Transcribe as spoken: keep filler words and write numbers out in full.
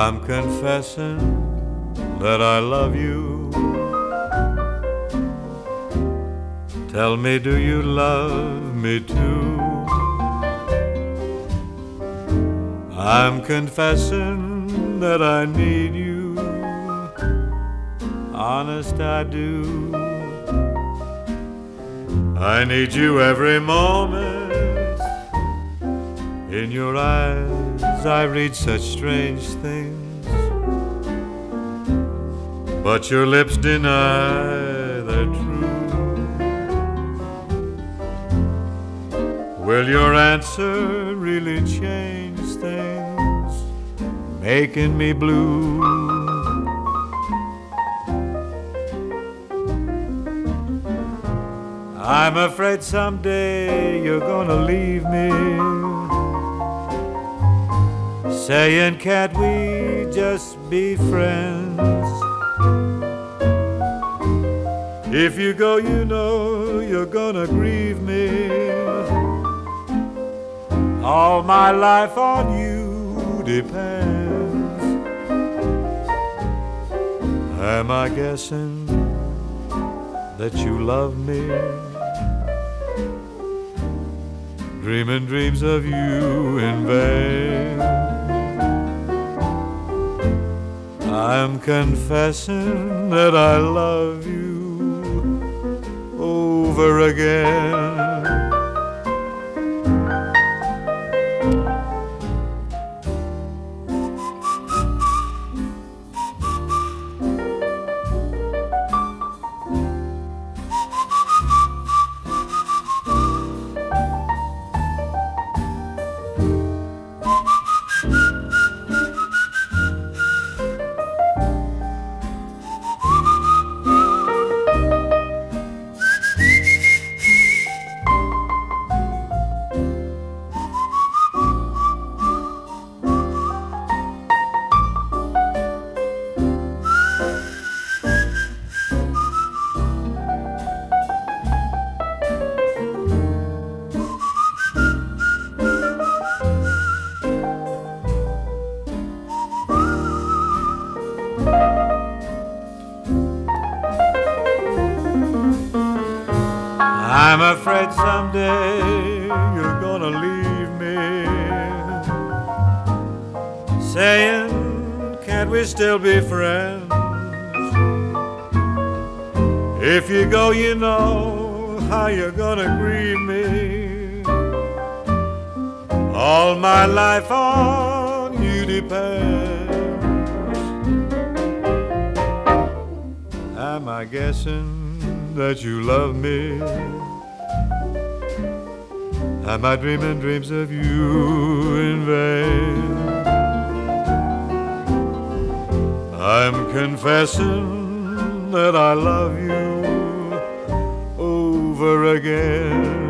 I'm confessing that I love you. Tell me, do you love me too? I'm confessing that I need you. Honest, I do. I need you every moment. In your eyes I read such strange things, but your lips deny they're true. Will your answer really change things, making me blue? I'm afraid someday you're gonna leave me, saying, can't we just be friends? If you go, you know you're gonna grieve me. All my life on you depends. Am I guessing that you love me? Dreaming dreams of you in vain. I'm confessing that I love you over again. I'm afraid someday you're gonna leave me, saying, can't we still be friends? If you go, you know how you're gonna grieve me. All my life on you depends. Am I guessing that you love me? Am I dreaming dreams of you in vain? I'm confessing that I love you over again.